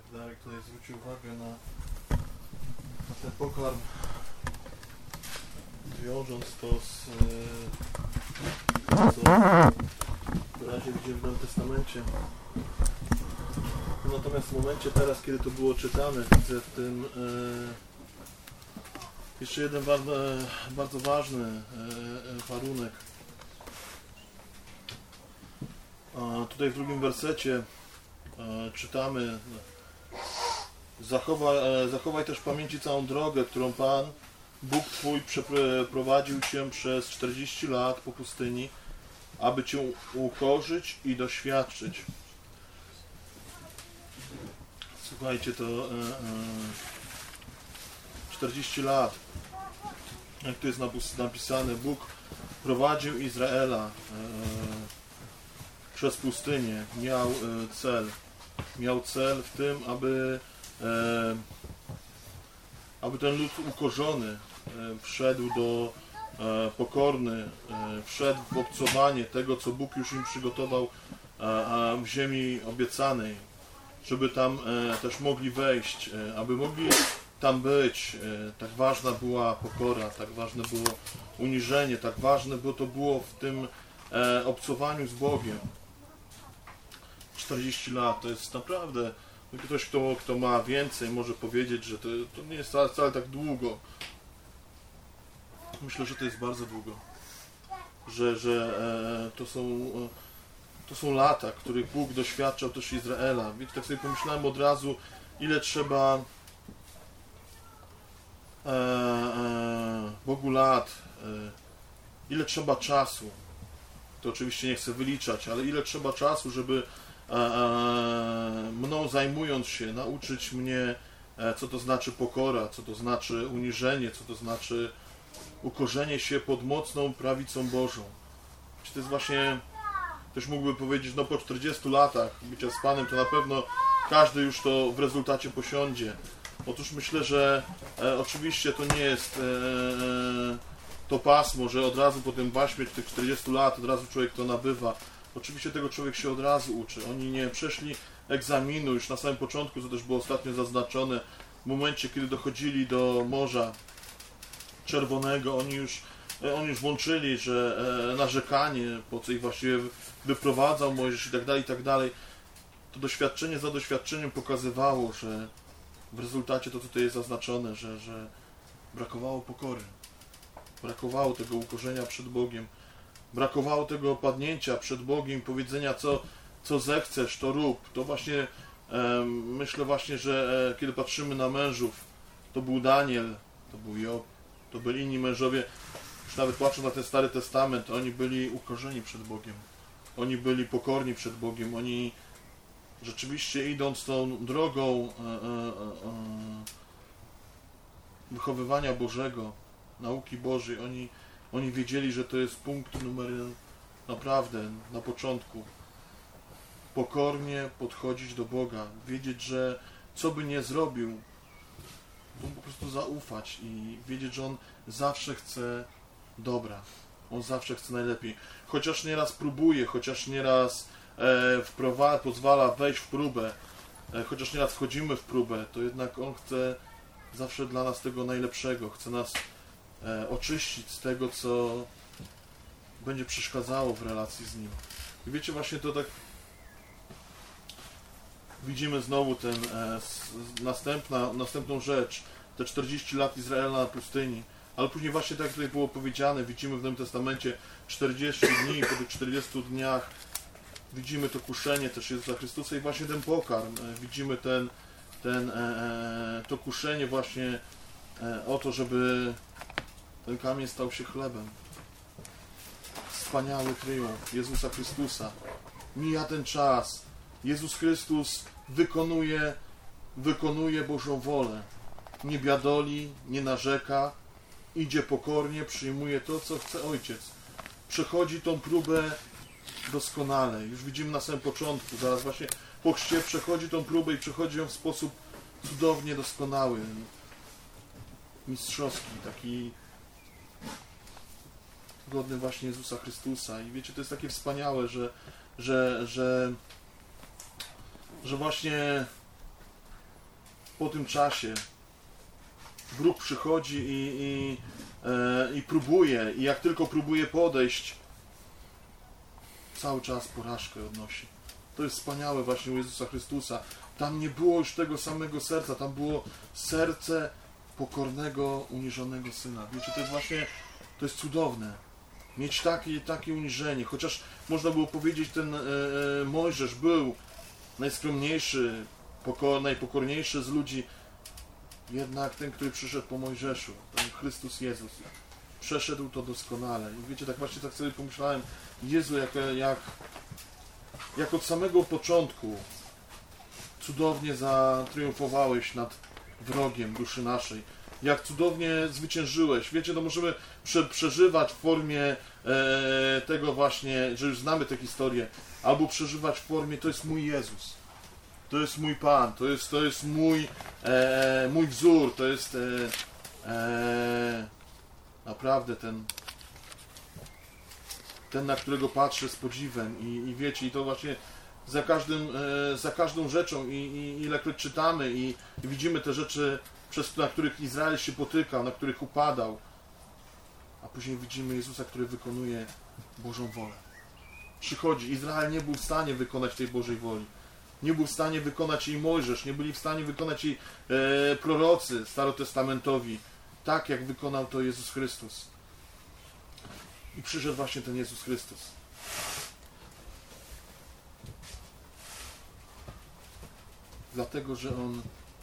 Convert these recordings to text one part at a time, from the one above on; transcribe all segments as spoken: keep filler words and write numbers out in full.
Darek tutaj zwrócił uwagę na, na ten pokarm, wiążąc to z e, co wyraźnie widzimy w Nowym Testamencie. Natomiast w momencie teraz, kiedy to było czytane, widzę w tym e, jeszcze jeden bardzo, bardzo ważny e, warunek. A tutaj w drugim wersecie e, czytamy: Zachowaj, e, zachowaj też w pamięci całą drogę, którą Pan, Bóg Twój, przeprowadził Cię przez czterdzieści lat po pustyni, aby Cię ukorzyć i doświadczyć. Słuchajcie, to e, e, czterdzieści lat, jak tu jest napisane, Bóg prowadził Izraela e, przez pustynię, miał e, cel. Miał cel w tym, aby, e, aby ten lud ukorzony e, wszedł do e, pokorny, e, wszedł w obcowanie tego, co Bóg już im przygotował e, w ziemi obiecanej, żeby tam e, też mogli wejść, e, aby mogli tam być. E, tak ważna była pokora, tak ważne było uniżenie, tak ważne było to było w tym e, obcowaniu z Bogiem. czterdzieści lat to jest naprawdę, ktoś kto, kto ma więcej może powiedzieć, że to, to nie jest wcale, wcale tak długo. Myślę, że to jest bardzo długo, że, że e, to są e, to są lata, których Bóg doświadczał też Izraela. Wiecie, tak sobie pomyślałem od razu, ile trzeba e, e, Bogu lat, e, ile trzeba czasu. To oczywiście nie chcę wyliczać, ale ile trzeba czasu, żeby mną zajmując się, nauczyć mnie, co to znaczy pokora, co to znaczy uniżenie, co to znaczy ukorzenie się pod mocną prawicą Bożą. To jest właśnie, też mógłby powiedzieć, no po czterdziestu latach bycia z Panem, to na pewno każdy już to w rezultacie posiądzie. Otóż myślę, że e, oczywiście to nie jest e, to pasmo, że od razu po tym paśmie tych czterdziestu lat od razu człowiek to nabywa. Oczywiście tego człowiek się od razu uczy. Oni nie przeszli egzaminu już na samym początku, co też było ostatnio zaznaczone. W momencie, kiedy dochodzili do Morza Czerwonego, oni już, oni już włączyli, że e, narzekanie, po co ich właściwie wyprowadzał Mojżesz i tak dalej, i tak dalej. To doświadczenie za doświadczeniem pokazywało, że w rezultacie to, co tutaj jest zaznaczone, że, że brakowało pokory. Brakowało tego ukorzenia przed Bogiem. Brakowało tego opadnięcia przed Bogiem, powiedzenia, co, co zechcesz, to rób. To właśnie, e, myślę właśnie, że e, kiedy patrzymy na mężów, to był Daniel, to był Job, to byli inni mężowie, już nawet patrząc na ten Stary Testament, oni byli ukorzeni przed Bogiem. Oni byli pokorni przed Bogiem, oni rzeczywiście idąc tą drogą e, e, e, wychowywania Bożego, nauki Bożej, oni Oni wiedzieli, że to jest punkt numer naprawdę na początku. Pokornie podchodzić do Boga. Wiedzieć, że co by nie zrobił, to po prostu zaufać i wiedzieć, że On zawsze chce dobra. On zawsze chce najlepiej. Chociaż nieraz próbuje, chociaż nieraz e, wprowadza, pozwala wejść w próbę, e, chociaż nieraz wchodzimy w próbę, to jednak On chce zawsze dla nas tego najlepszego. Chce nas E, oczyścić z tego, co będzie przeszkadzało w relacji z Nim. I wiecie, właśnie to tak widzimy znowu ten, e, s, następna, następną rzecz, te czterdzieści lat Izraela na pustyni, ale później właśnie tak jak tutaj było powiedziane, widzimy w Nowym Testamencie czterdzieści dni, po tych czterdziestu dniach widzimy to kuszenie też Jezusa Chrystusa i właśnie ten pokarm, e, widzimy ten, ten, e, to kuszenie właśnie e, o to, żeby ten kamień stał się chlebem. Wspaniały triumf Jezusa Chrystusa. Mija ten czas. Jezus Chrystus wykonuje, wykonuje Bożą wolę. Nie biadoli, nie narzeka. Idzie pokornie, przyjmuje to, co chce Ojciec. Przechodzi tą próbę doskonale. Już widzimy na samym początku. Zaraz właśnie po chrzcie przechodzi tą próbę i przechodzi ją w sposób cudownie doskonały. Mistrzowski, taki godny właśnie Jezusa Chrystusa. I wiecie, to jest takie wspaniałe, że, że, że, że właśnie po tym czasie wróg przychodzi i, i, e, i próbuje, i jak tylko próbuje podejść, cały czas porażkę odnosi. To jest wspaniałe właśnie u Jezusa Chrystusa. Tam nie było już tego samego serca, tam było serce pokornego, uniżonego Syna. Wiecie, to jest właśnie, to jest cudowne. Mieć takie, takie uniżenie. Chociaż można było powiedzieć, ten e, Mojżesz był najskromniejszy, pokor, najpokorniejszy z ludzi, jednak ten, który przyszedł po Mojżeszu, ten Chrystus Jezus, przeszedł to doskonale. I wiecie, tak właśnie tak sobie pomyślałem, Jezu, jak, jak, jak od samego początku cudownie zatriumfowałeś nad wrogiem duszy naszej. Jak cudownie zwyciężyłeś. Wiecie, to możemy prze, przeżywać w formie e, tego właśnie, że już znamy tę historię, albo przeżywać w formie, to jest mój Jezus. To jest mój Pan, to jest, to jest mój, e, mój wzór, to jest e, e, naprawdę ten, ten, na którego patrzę z podziwem. I, i wiecie, i to właśnie za, każdym, e, za każdą rzeczą, i, i ilekroć czytamy i, i widzimy te rzeczy, przez, na których Izrael się potykał, na których upadał, a później widzimy Jezusa, który wykonuje Bożą wolę. Przychodzi, Izrael nie był w stanie wykonać tej Bożej woli. Nie był w stanie wykonać jej Mojżesz, nie byli w stanie wykonać jej e, prorocy starotestamentowi, tak jak wykonał to Jezus Chrystus. I przyszedł właśnie ten Jezus Chrystus. Dlatego, że On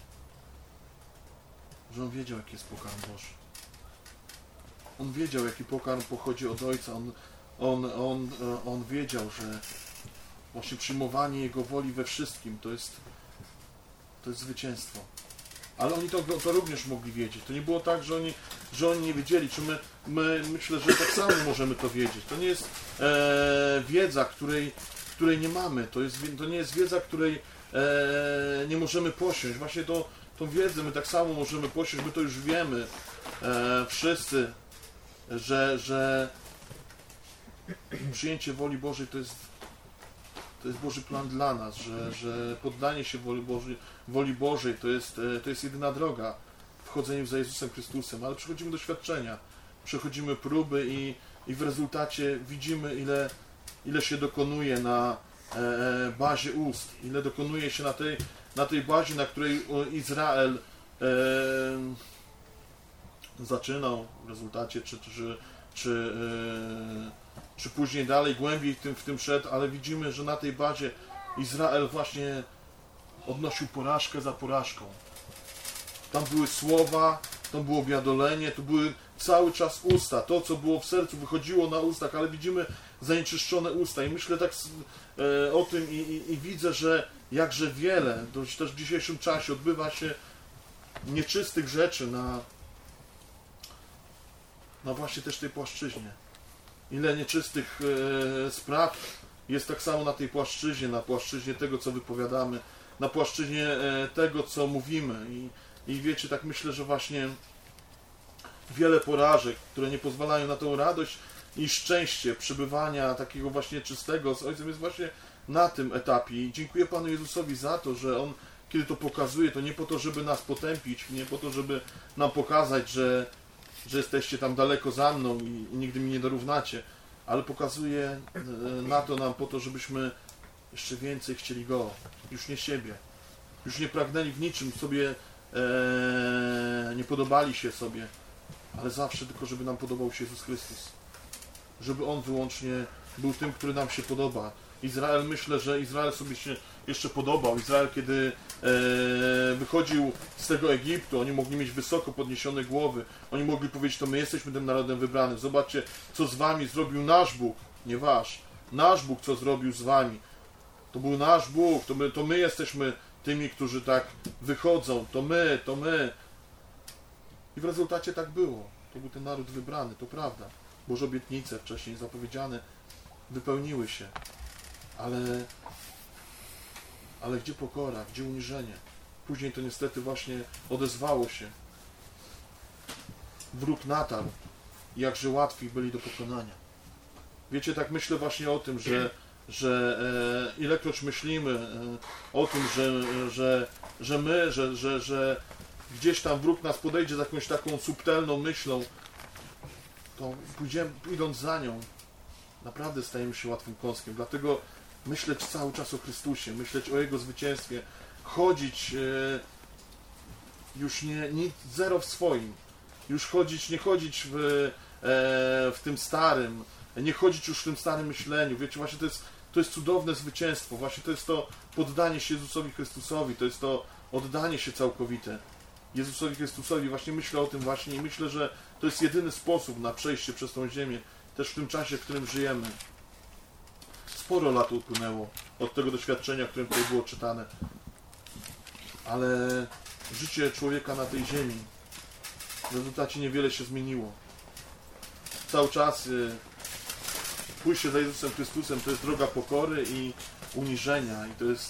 że On wiedział, jaki jest pokarm Boży. On wiedział, jaki pokarm pochodzi od Ojca. On, on, on, on wiedział, że właśnie przyjmowanie Jego woli we wszystkim to jest, to jest zwycięstwo. Ale oni to, to również mogli wiedzieć. To nie było tak, że oni, że oni nie wiedzieli. Czy my, my myślę, że tak samo możemy to wiedzieć. To nie jest e, wiedza, której, której nie mamy. To, jest, to nie jest wiedza, której e, nie możemy posiąść. Właśnie to, tą wiedzę my tak samo możemy posiąść. My to już wiemy e, wszyscy, że, że przyjęcie woli Bożej to jest To jest Boży plan dla nas, że, że poddanie się woli Bożej, woli Bożej to jest, to jest jedyna droga w chodzeniu za Jezusem Chrystusem, ale przechodzimy doświadczenia, przechodzimy próby i, i w rezultacie widzimy, ile, ile się dokonuje na e, bazie ust, ile dokonuje się na tej, na tej bazie, na której Izrael e, zaczynał w rezultacie, czy, czy, czy e, czy później dalej, głębiej w tym, w tym szedł, ale widzimy, że na tej bazie Izrael właśnie odnosił porażkę za porażką. Tam były słowa, tam było biadolenie, tu były cały czas usta. To, co było w sercu, wychodziło na ustach, ale widzimy zanieczyszczone usta. I myślę tak e, o tym i, i, i widzę, że jakże wiele, to też w dzisiejszym czasie odbywa się nieczystych rzeczy na, na właśnie też tej płaszczyźnie. Ile nieczystych e, spraw jest tak samo na tej płaszczyźnie, na płaszczyźnie tego, co wypowiadamy, na płaszczyźnie e, tego, co mówimy. I, I wiecie, tak myślę, że właśnie wiele porażek, które nie pozwalają na tą radość i szczęście przebywania takiego właśnie czystego z Ojcem, jest właśnie na tym etapie. I dziękuję Panu Jezusowi za to, że On, kiedy to pokazuje, to nie po to, żeby nas potępić, nie po to, żeby nam pokazać, że że jesteście tam daleko za mną i, i nigdy mi nie dorównacie, ale pokazuje na to nam po to, żebyśmy jeszcze więcej chcieli Go, już nie siebie, już nie pragnęli w niczym sobie, e, nie podobali się sobie, ale zawsze tylko, żeby nam podobał się Jezus Chrystus, żeby On wyłącznie był tym, który nam się podoba. Izrael, myślę, że Izrael sobie się jeszcze podobał. Izrael, kiedy e, wychodził z tego Egiptu, oni mogli mieć wysoko podniesione głowy. Oni mogli powiedzieć, to my jesteśmy tym narodem wybranym. Zobaczcie, co z wami zrobił nasz Bóg, nie wasz. Nasz Bóg, co zrobił z wami. To był nasz Bóg, to my, to my jesteśmy tymi, którzy tak wychodzą. To my, to my. I w rezultacie tak było. To był ten naród wybrany, to prawda. Boże obietnice wcześniej zapowiedziane wypełniły się. Ale, ale gdzie pokora, gdzie uniżenie? Później to niestety właśnie odezwało się. Wróg natarł, jakże łatwi byli do pokonania. Wiecie, tak myślę właśnie o tym, że, że e, ilekroć myślimy e, o tym, że, że że my, że, że, że gdzieś tam wróg nas podejdzie z jakąś taką subtelną myślą, to pójdziemy, idąc za nią, naprawdę stajemy się łatwym kąskiem. Dlatego myśleć cały czas o Chrystusie, myśleć o Jego zwycięstwie, chodzić e, już nie, nie zero w swoim, już chodzić, nie chodzić w, e, w tym starym, nie chodzić już w tym starym myśleniu. Wiecie, właśnie to jest, to jest cudowne zwycięstwo, właśnie to jest to poddanie się Jezusowi Chrystusowi, to jest to oddanie się całkowite Jezusowi Chrystusowi. Właśnie myślę o tym właśnie i myślę, że to jest jedyny sposób na przejście przez tą ziemię, też w tym czasie, w którym żyjemy. Sporo lat upłynęło od tego doświadczenia, o którym tutaj było czytane, ale życie człowieka na tej ziemi w rezultacie niewiele się zmieniło. Cały czas pójście za Jezusem Chrystusem to jest droga pokory i uniżenia i to jest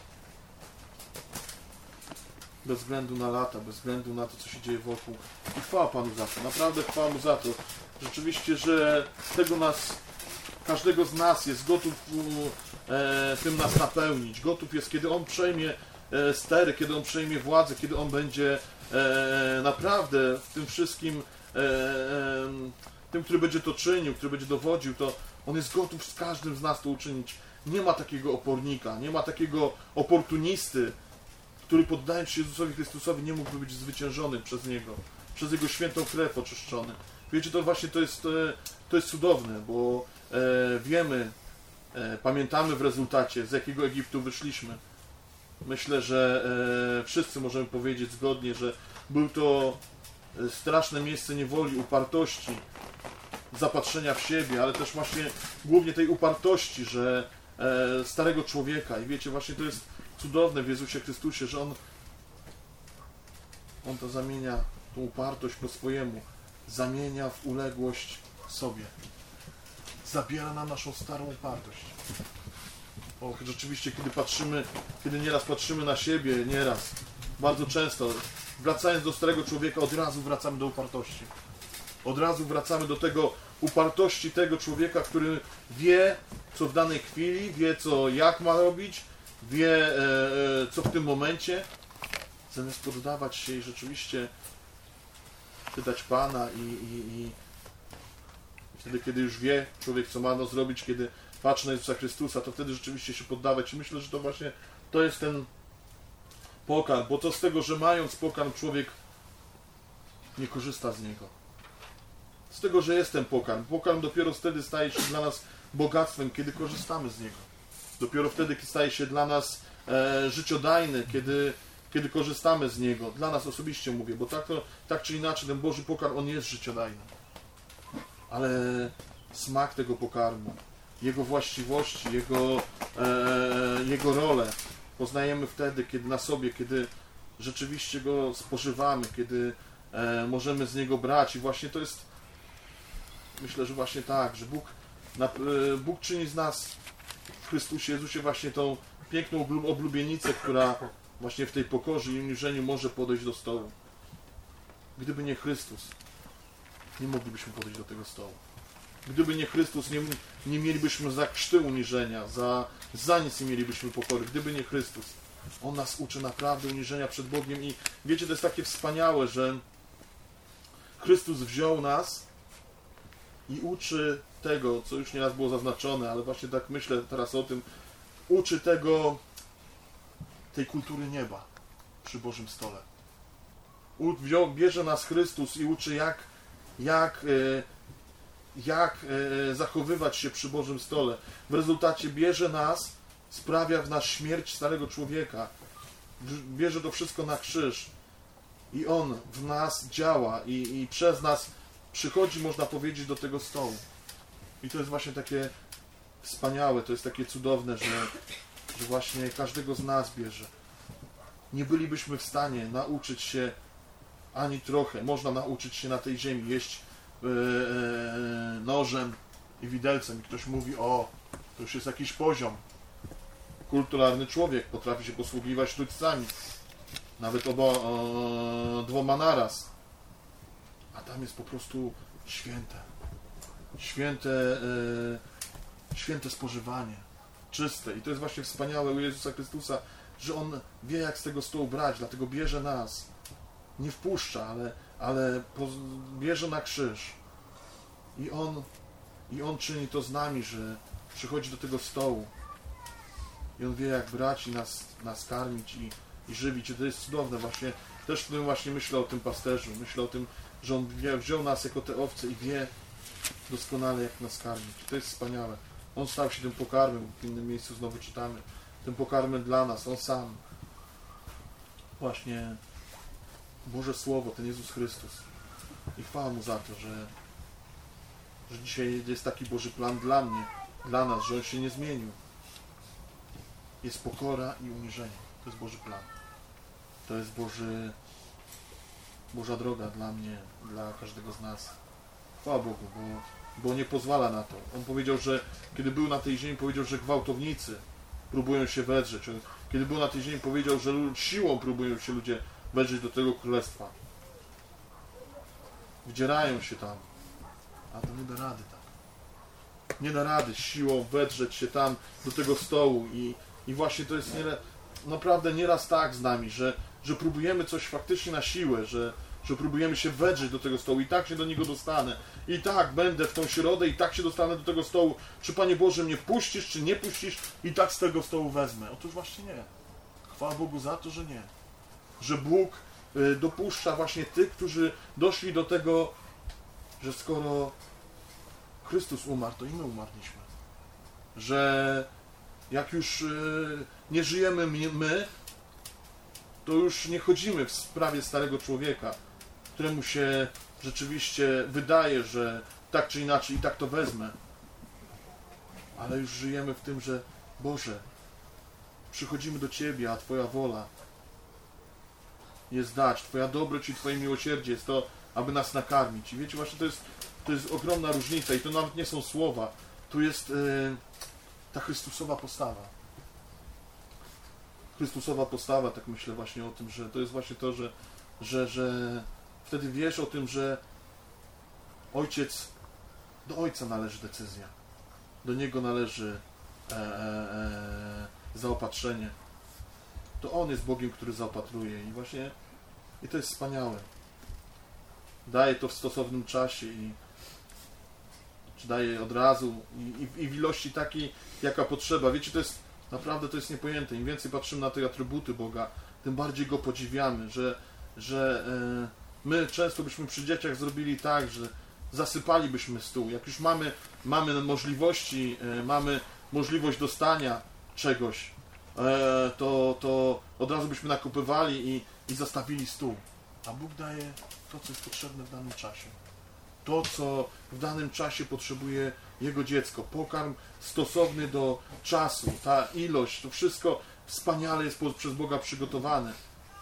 bez względu na lata, bez względu na to, co się dzieje wokół. I chwała Panu za to, naprawdę chwała Mu za to. Rzeczywiście, że z tego nas, każdego z nas jest gotów e, tym nas napełnić. Gotów jest, kiedy On przejmie e, stery, kiedy On przejmie władzę, kiedy On będzie e, naprawdę w tym wszystkim, e, e, tym, który będzie to czynił, który będzie dowodził, to On jest gotów z każdym z nas to uczynić. Nie ma takiego opornika, nie ma takiego oportunisty, który poddając się Jezusowi Chrystusowi nie mógłby być zwyciężony przez Niego, przez Jego świętą krew oczyszczony. Wiecie, to właśnie to jest, to jest cudowne, bo e, wiemy, e, pamiętamy w rezultacie, z jakiego Egiptu wyszliśmy. Myślę, że e, wszyscy możemy powiedzieć zgodnie, że był to straszne miejsce niewoli, upartości, zapatrzenia w siebie, ale też właśnie głównie tej upartości, że e, starego człowieka. I wiecie, właśnie to jest cudowne w Jezusie Chrystusie, że On, On to zamienia, tą upartość po swojemu, zamienia w uległość sobie. Zabiera nam naszą starą upartość. O, rzeczywiście, kiedy patrzymy, kiedy nieraz patrzymy na siebie, nieraz, bardzo często, wracając do starego człowieka, od razu wracamy do upartości. Od razu wracamy do tego upartości tego człowieka, który wie, co w danej chwili, wie, co jak ma robić, wie, e, co w tym momencie, zamiast poddawać się i rzeczywiście pytać Pana i, i, i wtedy, kiedy już wie człowiek, co ma no zrobić, kiedy patrzy na Jezusa Chrystusa, to wtedy rzeczywiście się poddawać. I myślę, że to właśnie to jest ten pokarm, bo to z tego, że mając pokarm, człowiek nie korzysta z niego. Z tego, że jest ten pokarm. Pokarm dopiero wtedy staje się dla nas bogactwem, kiedy korzystamy z niego. Dopiero wtedy staje się dla nas e, życiodajny, kiedy, kiedy korzystamy z niego. Dla nas osobiście mówię, bo tak, to, tak czy inaczej ten Boży pokarm, on jest życiodajny. Ale smak tego pokarmu, jego właściwości, jego, e, jego rolę poznajemy wtedy, kiedy na sobie, kiedy rzeczywiście go spożywamy, kiedy e, możemy z niego brać. I właśnie to jest, myślę, że właśnie tak, że Bóg, na, e, Bóg czyni z nas w Chrystusie Jezusie właśnie tą piękną oblubienicę, która właśnie w tej pokorze i uniżeniu może podejść do stołu. Gdyby nie Chrystus, nie moglibyśmy podejść do tego stołu. Gdyby nie Chrystus, nie, nie mielibyśmy za krzty uniżenia, za, za nic nie mielibyśmy pokory. Gdyby nie Chrystus. On nas uczy naprawdę uniżenia przed Bogiem i wiecie, to jest takie wspaniałe, że Chrystus wziął nas i uczy tego, co już nieraz było zaznaczone, ale właśnie tak myślę teraz o tym, uczy tego, tej kultury nieba przy Bożym stole. U, wziął, bierze nas Chrystus i uczy, jak, jak, jak zachowywać się przy Bożym stole. W rezultacie bierze nas, sprawia w nas śmierć starego człowieka. Bierze to wszystko na krzyż. I On w nas działa i, i przez nas przychodzi, można powiedzieć, do tego stołu. I to jest właśnie takie wspaniałe, to jest takie cudowne, że, że właśnie każdego z nas bierze. Nie bylibyśmy w stanie nauczyć się ani trochę. Można nauczyć się na tej ziemi jeść yy, yy, nożem i widelcem. I ktoś mówi, o, to już jest jakiś poziom. Kulturalny człowiek potrafi się posługiwać sztućcami. Nawet oba, o, dwoma naraz. A tam jest po prostu święte. Święte, yy, święte spożywanie. Czyste. I to jest właśnie wspaniałe u Jezusa Chrystusa, że On wie, jak z tego stołu brać, dlatego bierze nas. Nie wpuszcza, ale, ale bierze na krzyż. I On, I On czyni to z nami, że przychodzi do tego stołu. I On wie, jak brać i nas, nas karmić i, i żywić. I to jest cudowne właśnie. Też w tym właśnie myślę o tym pasterzu. Myślę o tym, że On wziął nas jako te owce i wie doskonale, jak nas karmić. To jest wspaniałe. On stał się tym pokarmem, w innym miejscu znowu czytamy, tym pokarmem dla nas, On sam. Właśnie Boże Słowo, ten Jezus Chrystus. I chwała Mu za to, że, że dzisiaj jest taki Boży plan dla mnie, dla nas, że On się nie zmienił. Jest pokora i uniżenie. To jest Boży plan. To jest Boży, Boża droga dla mnie, dla każdego z nas. Chwała Bogu, bo, bo nie pozwala na to. On powiedział, że kiedy był na tej ziemi, powiedział, że gwałtownicy próbują się wedrzeć. Kiedy był na tej ziemi, powiedział, że siłą próbują się ludzie wedrzeć do tego królestwa. Wdzierają się tam. A to nie da rady tak. Nie da rady siłą wedrzeć się tam do tego stołu. I, i właśnie to jest nie, naprawdę nieraz tak z nami, że, że próbujemy coś faktycznie na siłę, że że próbujemy się wedrzeć do tego stołu i tak się do niego dostanę. I tak będę w tą środę i tak się dostanę do tego stołu. Czy Panie Boże mnie puścisz, czy nie puścisz i tak z tego stołu wezmę. Otóż właśnie nie. Chwała Bogu za to, że nie. Że Bóg y, dopuszcza właśnie tych, którzy doszli do tego, że skoro Chrystus umarł, to i my umarliśmy. Że jak już y, nie żyjemy my, to już nie chodzimy w sprawie starego człowieka, któremu się rzeczywiście wydaje, że tak czy inaczej i tak to wezmę. Ale już żyjemy w tym, że Boże, przychodzimy do Ciebie, a Twoja wola jest dać. Twoja dobroć i Twoje miłosierdzie jest to, aby nas nakarmić. I wiecie, właśnie to jest, to jest ogromna różnica i to nawet nie są słowa. Tu jest yy, ta Chrystusowa postawa. Chrystusowa postawa, tak myślę właśnie o tym, że to jest właśnie to, że, że, że wtedy wiesz o tym, że Ojciec, do Ojca należy decyzja. Do Niego należy e, e, e, zaopatrzenie. To On jest Bogiem, który zaopatruje i właśnie i to jest wspaniałe. Daje to w stosownym czasie i czy daje od razu i, i, i w ilości takiej, jaka potrzeba. Wiecie, to jest naprawdę to jest niepojęte. Im więcej patrzymy na te atrybuty Boga, tym bardziej Go podziwiamy, że, że e, my często byśmy przy dzieciach zrobili tak, że zasypalibyśmy stół. Jak już mamy, mamy możliwości, e, mamy możliwość dostania czegoś, e, to, to od razu byśmy nakupywali i, i zastawili stół. A Bóg daje to, co jest potrzebne w danym czasie. To, co w danym czasie potrzebuje Jego dziecko. Pokarm stosowny do czasu, ta ilość, to wszystko wspaniale jest przez Boga przygotowane.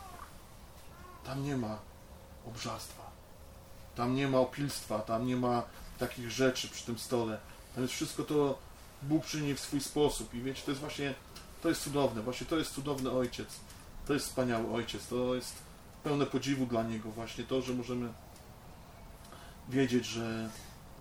Tam nie ma obżarstwa. Tam nie ma opilstwa, tam nie ma takich rzeczy przy tym stole. Tam jest wszystko to Bóg czyni w swój sposób. I wiecie, to jest właśnie, to jest cudowne. Właśnie to jest cudowny Ojciec. To jest wspaniały Ojciec. To jest pełne podziwu dla Niego. Właśnie to, że możemy wiedzieć, że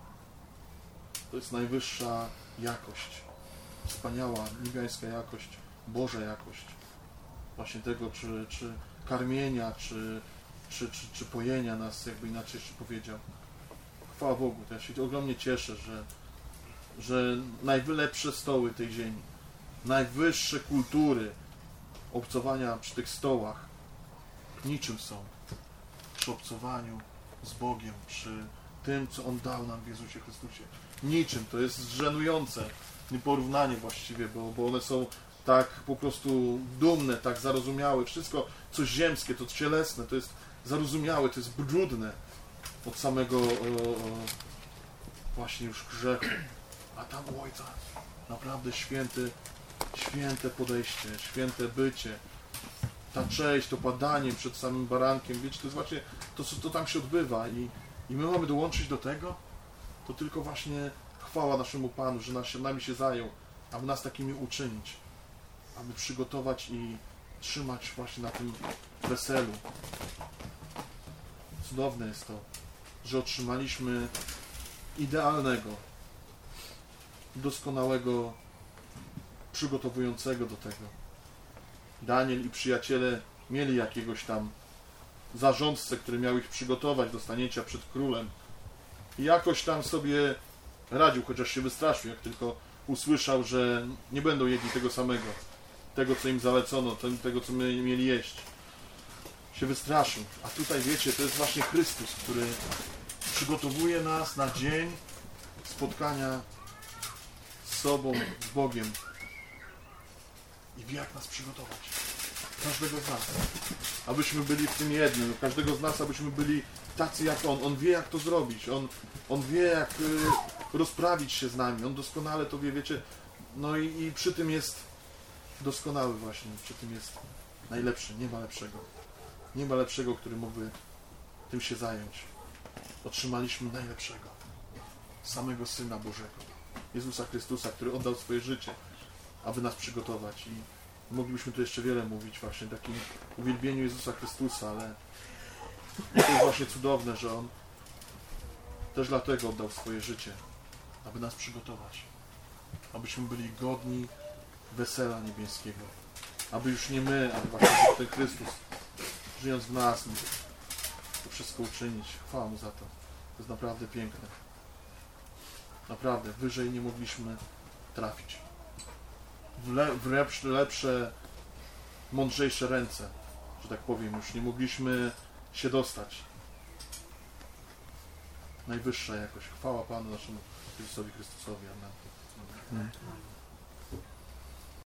to jest najwyższa jakość, wspaniała, niebiańska jakość, Boża jakość właśnie tego, czy, czy karmienia, czy, czy, czy, czy pojenia nas, jakby inaczej jeszcze powiedział. Chwała Bogu, to ja się ogromnie cieszę, że, że najlepsze stoły tej ziemi, najwyższe kultury obcowania przy tych stołach niczym są przy obcowaniu z Bogiem, przy tym, co On dał nam w Jezusie Chrystusie. Niczym. To jest żenujące porównanie właściwie, bo, bo one są tak po prostu dumne, tak zarozumiałe. Wszystko, co ziemskie, to cielesne, to jest zarozumiałe, to jest brudne od samego o, o, właśnie już grzechu. A tam u Ojca naprawdę święty, święte podejście, święte bycie, ta cześć, to padanie przed samym barankiem. Wiecie, to jest właśnie to, co to tam się odbywa i, i my mamy dołączyć do tego. To tylko właśnie chwała naszemu Panu, że nas, nami się zajął, aby nas takimi uczynić, aby przygotować i trzymać właśnie na tym weselu. Cudowne jest to, że otrzymaliśmy idealnego, doskonałego, przygotowującego do tego Daniel i przyjaciele mieli jakiegoś tam zarządcę, który miał ich przygotować do stanięcia przed królem. I jakoś tam sobie radził, chociaż się wystraszył, jak tylko usłyszał, że nie będą jedli tego samego, tego, co im zalecono, tego, co my mieli jeść. Się wystraszył. A tutaj, wiecie, to jest właśnie Chrystus, który przygotowuje nas na dzień spotkania z sobą, z Bogiem. I wie, jak nas przygotować. Każdego z nas. Abyśmy byli w tym jednym. Każdego z nas, abyśmy byli tacy jak On. On wie, jak to zrobić. On, on wie, jak y, rozprawić się z nami. On doskonale to wie, wiecie. No i, i przy tym jest doskonały właśnie. Przy tym jest najlepszy. Nie ma lepszego. Nie ma lepszego, który mógłby tym się zająć. Otrzymaliśmy najlepszego. Samego Syna Bożego. Jezusa Chrystusa, który oddał swoje życie, aby nas przygotować. I moglibyśmy tu jeszcze wiele mówić właśnie o takim uwielbieniu Jezusa Chrystusa, ale to jest właśnie cudowne, że On też dlatego oddał swoje życie, aby nas przygotować. Abyśmy byli godni wesela niebieskiego. Aby już nie my, ale właśnie ten Chrystus, żyjąc w nas, mógł to wszystko uczynić. Chwała Mu za to. To jest naprawdę piękne. Naprawdę, wyżej nie mogliśmy trafić. W, le, w lepsze, lepsze, mądrzejsze ręce, że tak powiem, już nie mogliśmy się dostać. Najwyższa jakoś. Chwała Panu naszemu Jezusowi Chrystusowi. Amen. Amen.